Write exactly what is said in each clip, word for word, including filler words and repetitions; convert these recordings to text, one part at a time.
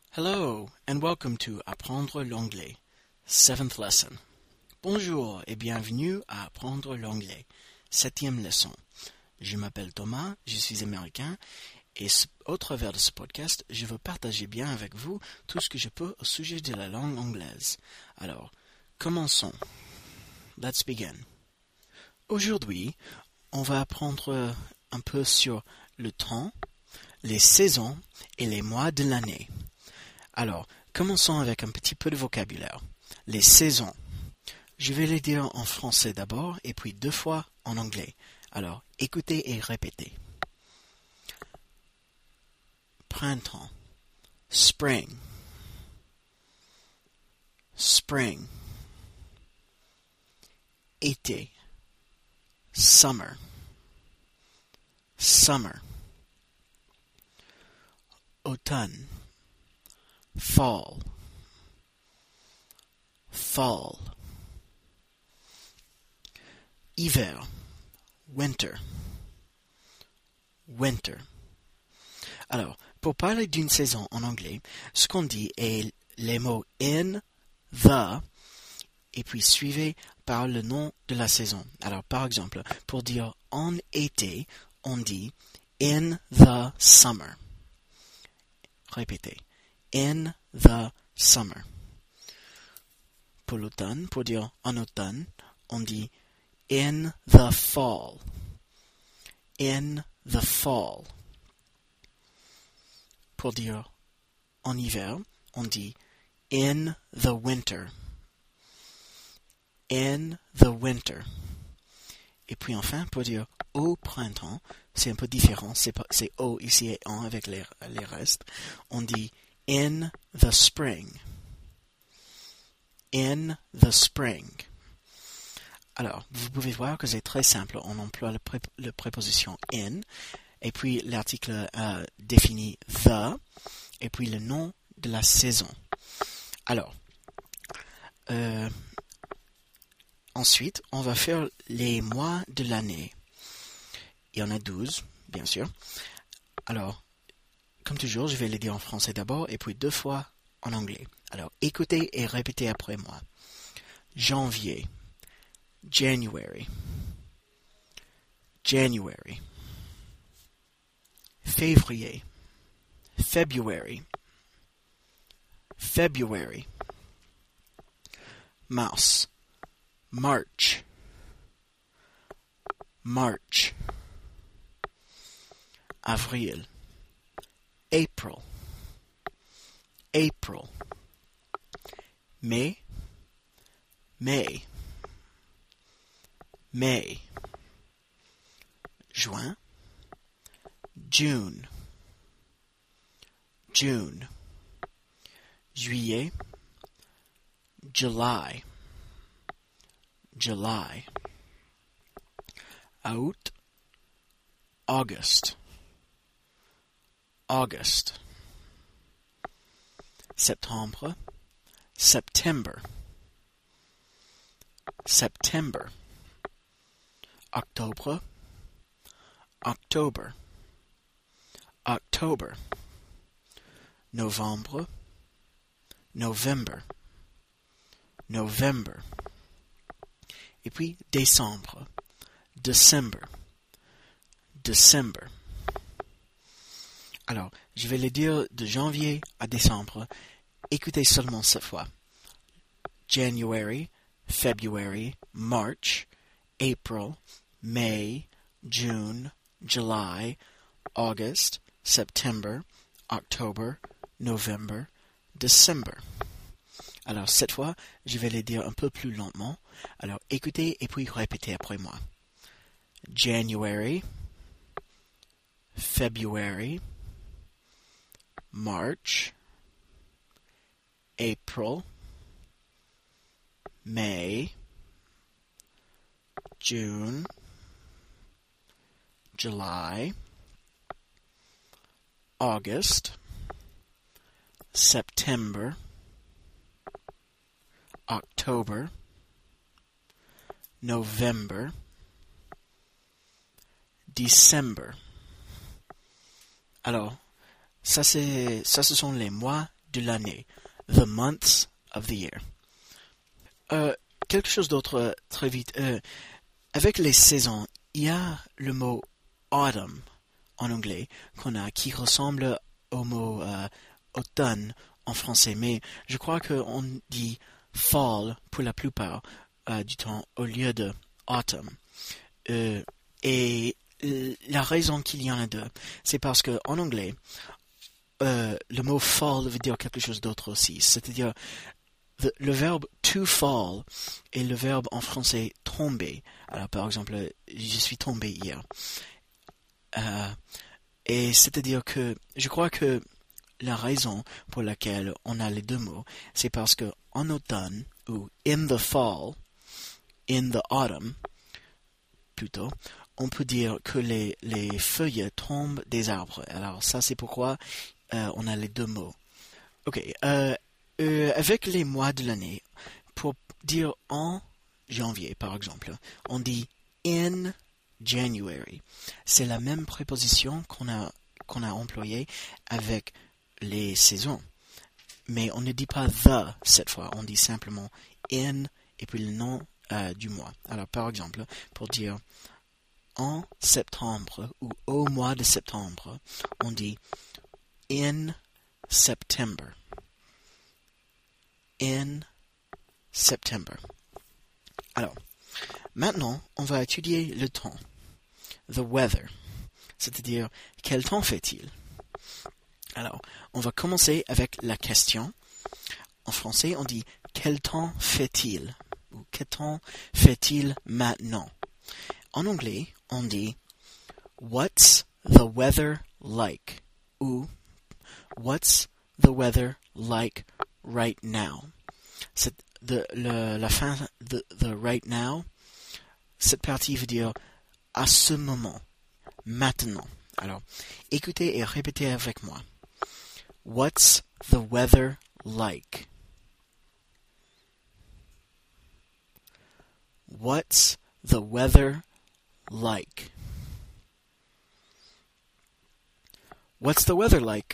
Hello and welcome to Apprendre l'anglais, seventh lesson. Bonjour et bienvenue à Apprendre l'anglais, septième leçon. Je m'appelle Thomas, je suis américain et au travers de ce podcast, je veux partager bien avec vous tout ce que je peux au sujet de la langue anglaise. Alors, commençons. Let's begin. Aujourd'hui, on va apprendre un peu sur le temps, les saisons et les mois de l'année. Alors, commençons avec un petit peu de vocabulaire. Les saisons. Je vais les dire en français d'abord et puis deux fois en anglais. Alors, écoutez et répétez. Printemps. Spring. Spring. Été. Summer. Summer. Automne. Fall. Fall. Hiver. Winter. Winter. Alors, pour parler d'une saison en anglais, ce qu'on dit est les mots in, the, et puis suivi par le nom de la saison. Alors, par exemple, pour dire en été, on dit in the summer. Répétez. In the summer. Pour l'automne, pour dire en automne, on dit in the fall. In the fall. Pour dire en hiver, on dit in the winter. In the winter. Et puis enfin, pour dire au printemps, c'est un peu différent, c'est, pas, c'est au ici et en avec les, les restes, on dit in the spring. In the spring. Alors, vous pouvez voir que c'est très simple. On emploie le, pré- le préposition in, et puis l'article euh, définit the, et puis le nom de la saison. Alors, euh, ensuite, on va faire les mois de l'année. Il y en a douze, bien sûr. Alors, comme toujours, je vais les dire en français d'abord et puis deux fois en anglais. Alors, écoutez et répétez après moi. Janvier. January. January. Février. February. February. Mars. March. March. Avril. April. April. May. May. May. Juin. June. June. Juillet. July. July. Août. August. August. Septembre. September. September. Octobre. October. October. Novembre. November. November. Et puis décembre. December. December. Alors, je vais les dire de janvier à décembre. Écoutez seulement cette fois. January, February, March, April, May, June, July, August, September, October, November, December. Alors, cette fois, je vais les dire un peu plus lentement. Alors, écoutez et puis répétez après moi. January, February, March, April, May, June, July, August, September, October, November, December. Alors, ça, c'est, ça ce sont les mois de l'année. The months of the year. Euh, quelque chose d'autre euh, très vite. Euh, avec les saisons, il y a le mot autumn en anglais qu'on a qui ressemble au mot euh, automne en français, mais je crois qu'on dit fall pour la plupart euh, du temps au lieu de autumn. Euh, et la raison qu'il y en a deux, c'est parce que en anglais, euh, le mot fall veut dire quelque chose d'autre aussi. C'est-à-dire, the, le verbe to fall est le verbe en français tomber. Alors, par exemple, je suis tombé hier. Euh, et c'est-à-dire que je crois que la raison pour laquelle on a les deux mots, c'est parce que en automne, ou in the fall, in the autumn, plutôt, on peut dire que les, les feuilles tombent des arbres. Alors ça, c'est pourquoi euh, on a les deux mots. Ok, euh, euh, avec les mois de l'année, pour dire en janvier, par exemple, on dit in January. C'est la même préposition qu'on a, qu'on a employée avec les saisons. Mais on ne dit pas the cette fois, on dit simplement in et puis le nom euh, du mois. Alors par exemple, pour dire en septembre ou au mois de septembre, on dit in September. In September. Alors, maintenant, on va étudier le temps. The weather. C'est-à-dire, quel temps fait-il? Alors, on va commencer avec la question. En français, on dit quel temps fait-il? Ou quel temps fait-il maintenant? En anglais, on dit what's the weather like? Ou what's the weather like right now? C'est de, le, la fin de the right now, cette partie veut dire à ce moment, maintenant. Alors, écoutez et répétez avec moi. What's the weather like? What's the weather like? What's the weather like?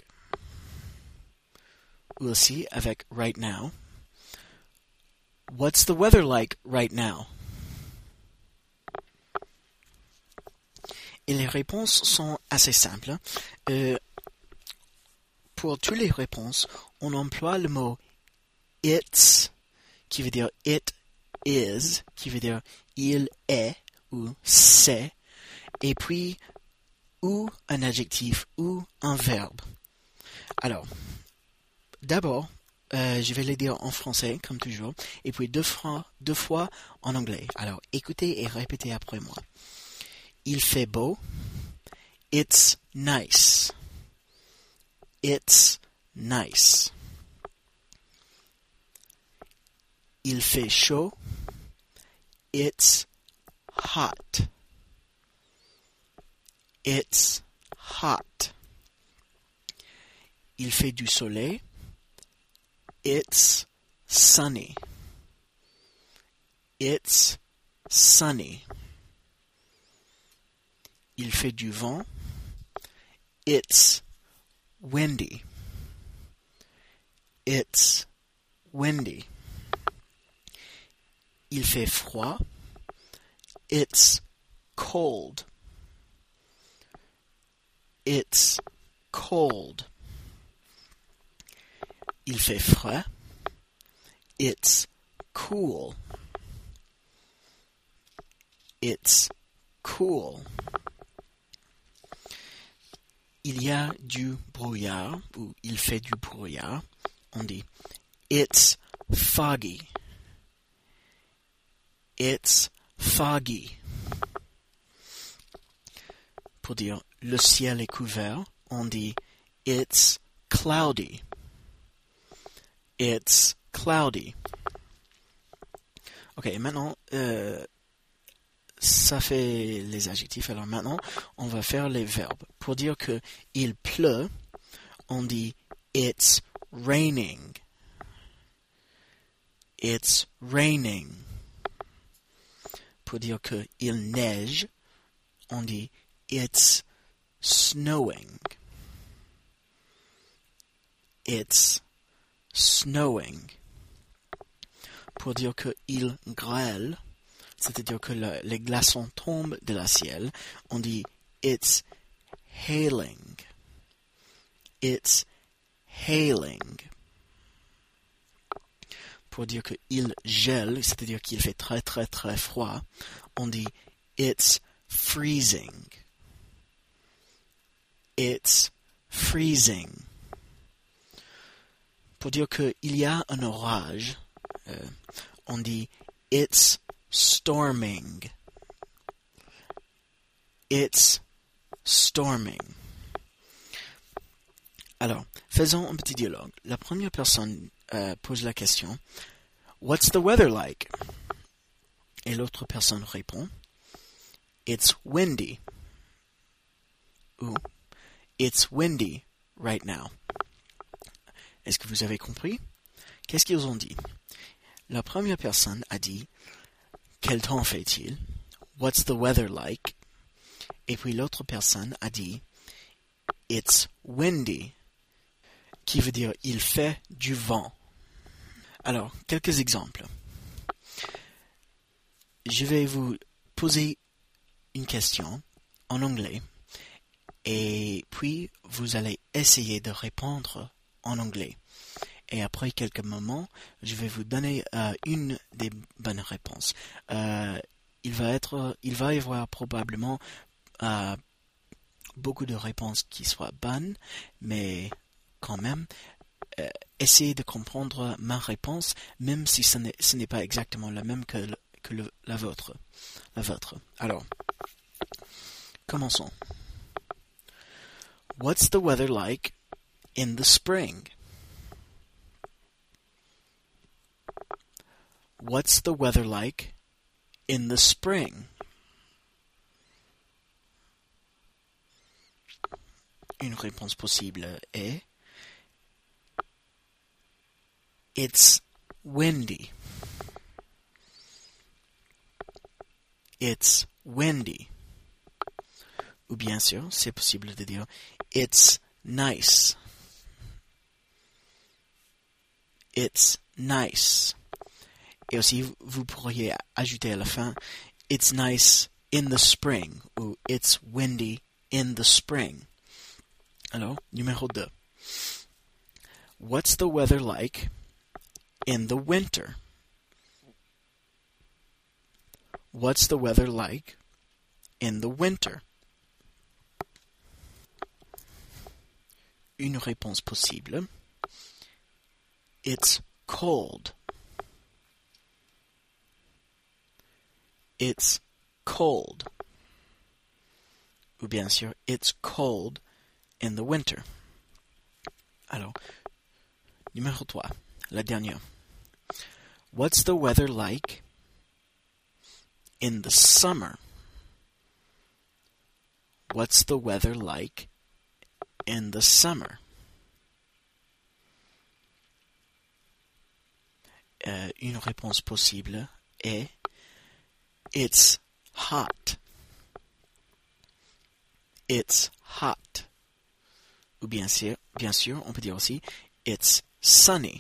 Ou aussi avec right now. What's the weather like right now? Et les réponses sont assez simples. Euh, pour toutes les réponses, on emploie le mot it's, qui veut dire it is, qui veut dire il est ou c'est, et puis ou un adjectif ou un verbe. Alors, d'abord, euh, je vais les dire en français, comme toujours, et puis deux fois, deux fois en anglais. Alors, écoutez et répétez après moi. Il fait beau. It's nice. It's nice. Il fait chaud. It's hot. It's hot. Il fait du soleil. It's sunny. It's sunny. Il fait du vent. It's windy. It's windy. Il fait froid. It's cold. It's cold. Il fait frais. It's cool. It's cool. Il y a du brouillard, ou il fait du brouillard. On dit it's foggy. It's foggy. Pour dire le ciel est couvert, on dit it's cloudy. It's cloudy. Ok, maintenant, euh, ça fait les adjectifs. Alors maintenant, on va faire les verbes. Pour dire que il pleut, on dit it's raining. It's raining. Pour dire que il neige, on dit it's snowing. It's snowing. Pour dire que il grêle, c'est-à-dire que le, les glaçons tombent de la ciel, on dit it's hailing. It's hailing. Pour dire que il gèle, c'est-à-dire qu'il fait très très très froid, on dit it's freezing. It's freezing. Pour dire qu'il y a un orage, euh, on dit it's storming. It's storming. Alors, faisons un petit dialogue. La première personne euh, pose la question What's the weather like? Et l'autre personne répond It's windy. Ou It's windy right now. Est-ce que vous avez compris? Qu'est-ce qu'ils ont dit? La première personne a dit Quel temps fait-il? What's the weather like? Et puis l'autre personne a dit It's windy, qui veut dire il fait du vent. Alors, quelques exemples. Je vais vous poser une question en anglais et puis vous allez essayer de répondre en anglais. Et après quelques moments, je vais vous donner euh, une des bonnes réponses. Euh, il va être, il va y avoir probablement euh, beaucoup de réponses qui soient bonnes, mais quand même, euh, essayez de comprendre ma réponse, même si ce n'est, ce n'est pas exactement la même que, le, que le, la vôtre. La vôtre. Alors, commençons. What's the weather like in the spring? What's the weather like in the spring? Une réponse possible est It's windy. It's windy. Ou bien sûr, c'est possible de dire It's nice. It's nice. Et aussi, vous pourriez ajouter à la fin It's nice in the spring ou It's windy in the spring. Alors, numéro deux. What's the weather like in the winter? What's the weather like in the winter? Une réponse possible. It's cold. It's cold. Ou bien sûr, it's cold in the winter. Alors, numéro trois, la dernière. What's the weather like in the summer? What's the weather like in the summer? Euh, une réponse possible est It's hot. It's hot. Ou bien sûr, bien sûr, on peut dire aussi It's sunny.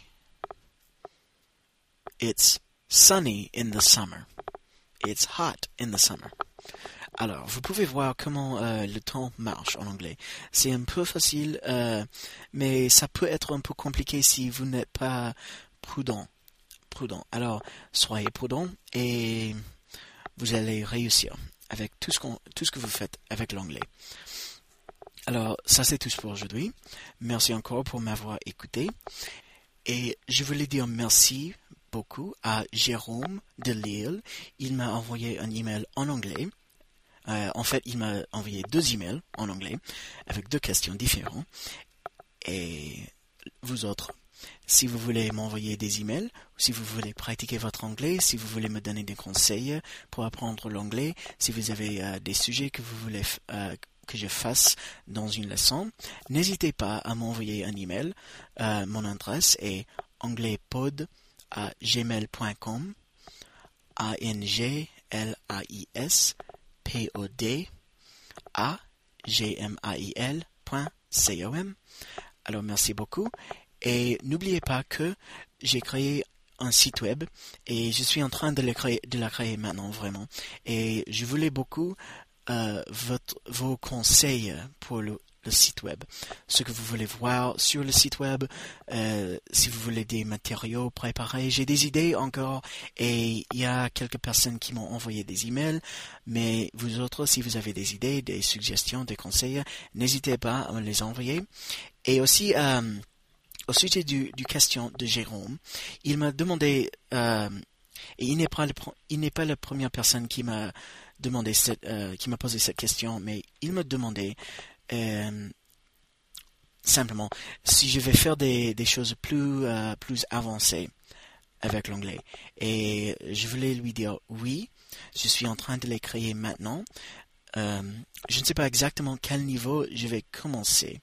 It's sunny in the summer. It's hot in the summer. Alors, vous pouvez voir comment euh, le temps marche en anglais. C'est un peu facile, euh, mais ça peut être un peu compliqué si vous n'êtes pas prudent. Prudent. Alors, soyez prudent et vous allez réussir avec tout ce, qu'on, tout ce que vous faites avec l'anglais. Alors, ça c'est tout pour aujourd'hui. Merci encore pour m'avoir écouté. Et je voulais dire merci beaucoup à Jérôme de Lille. Il m'a envoyé un email en anglais. Euh, en fait, il m'a envoyé deux emails en anglais avec deux questions différentes. Et vous autres, si vous voulez m'envoyer des emails, ou si vous voulez pratiquer votre anglais, si vous voulez me donner des conseils pour apprendre l'anglais, si vous avez euh, des sujets que vous voulez euh, que je fasse dans une leçon, n'hésitez pas à m'envoyer un email. Euh, mon adresse est anglaispod à gmail point com, A N G L A I S P O D à G M A I L point com. Alors merci beaucoup Et n'oubliez pas que j'ai créé un site web et je suis en train de, le créer, de la créer maintenant vraiment. Et je voulais beaucoup euh, votre, vos conseils pour le, le site web. Ce que vous voulez voir sur le site web, euh, si vous voulez des matériaux préparés. J'ai des idées encore et il y a quelques personnes qui m'ont envoyé des emails. Mais vous autres, si vous avez des idées, des suggestions, des conseils, n'hésitez pas à me les envoyer. Et aussi, euh, au sujet du, du question de Jérôme, il m'a demandé, euh, et il n'est pas le, il n'est pas la première personne qui m'a demandé cette, euh, qui m'a posé cette question, mais il m'a demandé euh, simplement si je vais faire des, des choses plus, euh, plus avancées avec l'anglais. Et je voulais lui dire oui, je suis en train de les créer maintenant. Euh, je ne sais pas exactement quel niveau je vais commencer.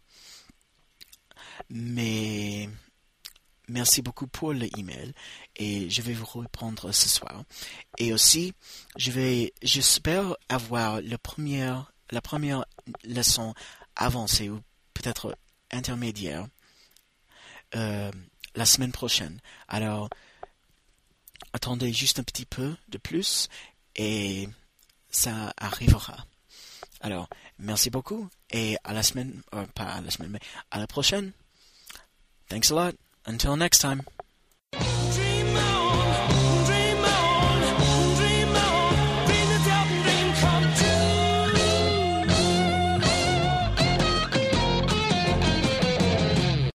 Mais merci beaucoup pour l'email et je vais vous répondre ce soir. Et aussi, je vais, j'espère avoir le premier, la première leçon avancée ou peut-être intermédiaire euh, la semaine prochaine. Alors, attendez juste un petit peu de plus et ça arrivera. Alors, merci beaucoup et à la semaine, euh, pas à la semaine, mais à la prochaine. Thanks a lot. Until next time.